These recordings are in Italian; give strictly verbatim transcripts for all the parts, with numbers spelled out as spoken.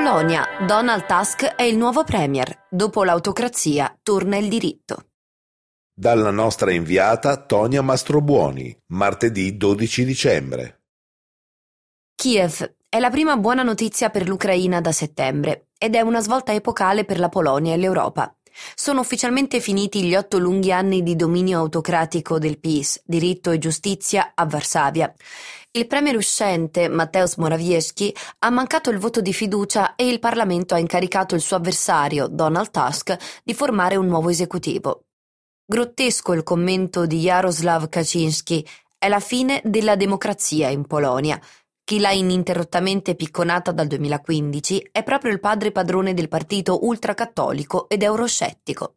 Polonia, Donald Tusk è il nuovo premier. Dopo l'autocrazia torna il diritto. Dalla nostra inviata Tonia Mastrobuoni, martedì dodici dicembre. Kiev è la prima buona notizia per l'Ucraina da settembre ed è una svolta epocale per la Polonia e l'Europa. Sono ufficialmente finiti gli otto lunghi anni di dominio autocratico del P I S, diritto e giustizia, a Varsavia. Il premier uscente, Mateusz Morawiecki, ha mancato il voto di fiducia e il Parlamento ha incaricato il suo avversario, Donald Tusk, di formare un nuovo esecutivo. Grottesco il commento di Jarosław Kaczyński: è la fine della democrazia in Polonia. Chi l'ha ininterrottamente picconata dal duemilaquindici è proprio il padre padrone del partito ultracattolico ed euroscettico.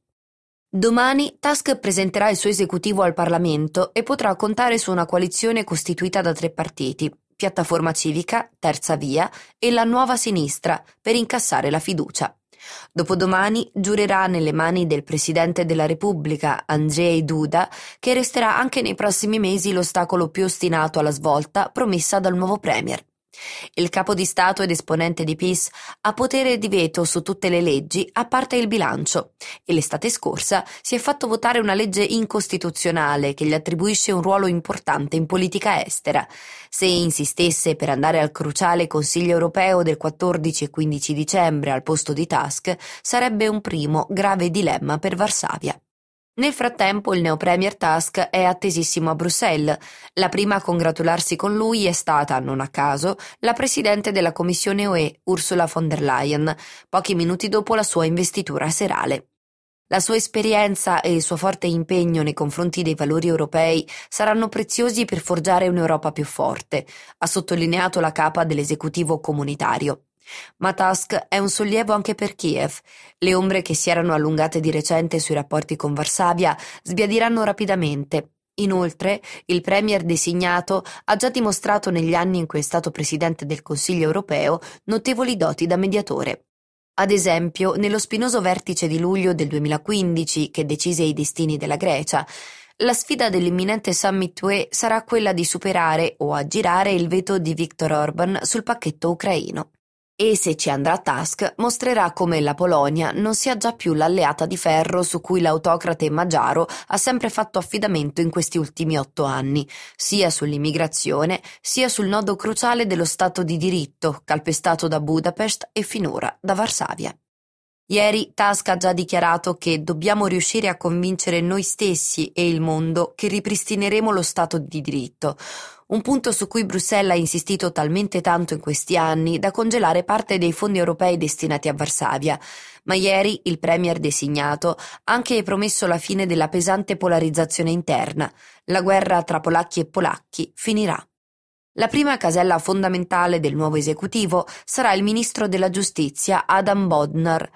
Domani Tusk presenterà il suo esecutivo al Parlamento e potrà contare su una coalizione costituita da tre partiti: Piattaforma Civica, Terza Via e la Nuova Sinistra, per incassare la fiducia. Dopodomani giurerà nelle mani del Presidente della Repubblica, Andrzej Duda, che resterà anche nei prossimi mesi l'ostacolo più ostinato alla svolta promessa dal nuovo premier. Il capo di Stato ed esponente di P I S ha potere di veto su tutte le leggi a parte il bilancio e l'estate scorsa si è fatto votare una legge incostituzionale che gli attribuisce un ruolo importante in politica estera. Se insistesse per andare al cruciale Consiglio europeo del quattordici e quindici dicembre al posto di Tusk, sarebbe un primo grave dilemma per Varsavia. Nel frattempo il neopremier Tusk è attesissimo a Bruxelles. La prima a congratularsi con lui è stata, non a caso, la presidente della Commissione U E, Ursula von der Leyen, pochi minuti dopo la sua investitura serale. La sua esperienza e il suo forte impegno nei confronti dei valori europei saranno preziosi per forgiare un'Europa più forte, ha sottolineato la capa dell'esecutivo comunitario. Ma Tusk è un sollievo anche per Kiev. Le ombre che si erano allungate di recente sui rapporti con Varsavia sbiadiranno rapidamente. Inoltre, il premier designato ha già dimostrato negli anni in cui è stato presidente del Consiglio europeo notevoli doti da mediatore. Ad esempio, nello spinoso vertice di luglio del duemilaquindici che decise i destini della Grecia, la sfida dell'imminente summit U E sarà quella di superare o aggirare il veto di Viktor Orban sul pacchetto ucraino. E se ci andrà Tusk, mostrerà come la Polonia non sia già più l'alleata di ferro su cui l'autocrate magiaro ha sempre fatto affidamento in questi ultimi otto anni, sia sull'immigrazione, sia sul nodo cruciale dello Stato di diritto, calpestato da Budapest e finora da Varsavia. Ieri Tusk ha già dichiarato che dobbiamo riuscire a convincere noi stessi e il mondo che ripristineremo lo Stato di diritto, un punto su cui Bruxelles ha insistito talmente tanto in questi anni da congelare parte dei fondi europei destinati a Varsavia. Ma ieri il premier designato ha anche promesso la fine della pesante polarizzazione interna. La guerra tra polacchi e polacchi finirà. La prima casella fondamentale del nuovo esecutivo sarà il ministro della giustizia Adam Bodnar,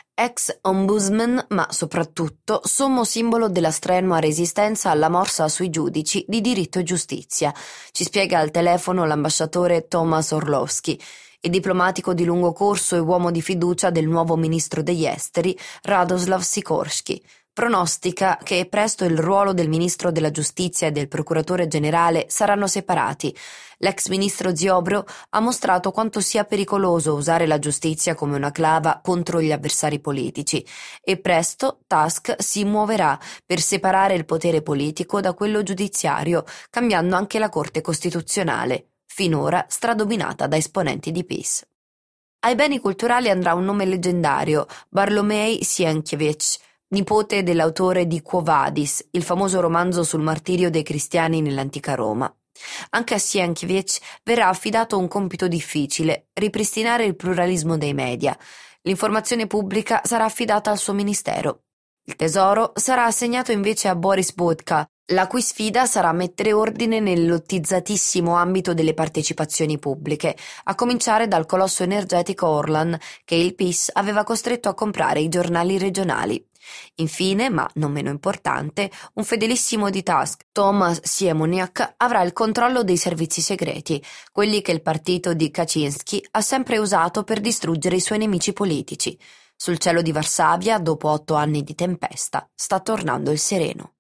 ex ombudsman ma soprattutto sommo simbolo della strenua resistenza alla morsa sui giudici di diritto e giustizia, ci spiega al telefono l'ambasciatore Tomasz Orlowski, il diplomatico di lungo corso e uomo di fiducia del nuovo ministro degli esteri Radosław Sikorski. Pronostica che presto il ruolo del ministro della giustizia e del procuratore generale saranno separati. L'ex ministro Ziobro ha mostrato quanto sia pericoloso usare la giustizia come una clava contro gli avversari politici e presto Tusk si muoverà per separare il potere politico da quello giudiziario, cambiando anche la Corte Costituzionale, finora stradominata da esponenti di P I S. Ai beni culturali andrà un nome leggendario: Bartłomiej Sienkiewicz, nipote dell'autore di Quo Vadis, il famoso romanzo sul martirio dei cristiani nell'antica Roma. Anche a Sienkiewicz verrà affidato un compito difficile: ripristinare il pluralismo dei media. L'informazione pubblica sarà affidata al suo ministero. Il tesoro sarà assegnato invece a Boris Budka, la cui sfida sarà mettere ordine nel lottizzatissimo ambito delle partecipazioni pubbliche, a cominciare dal colosso energetico Orlen, che il P I S aveva costretto a comprare i giornali regionali. Infine, ma non meno importante, un fedelissimo di Tusk, Tomasz Siemoniak, avrà il controllo dei servizi segreti, quelli che il partito di Kaczynski ha sempre usato per distruggere i suoi nemici politici. Sul cielo di Varsavia, dopo otto anni di tempesta, sta tornando il sereno.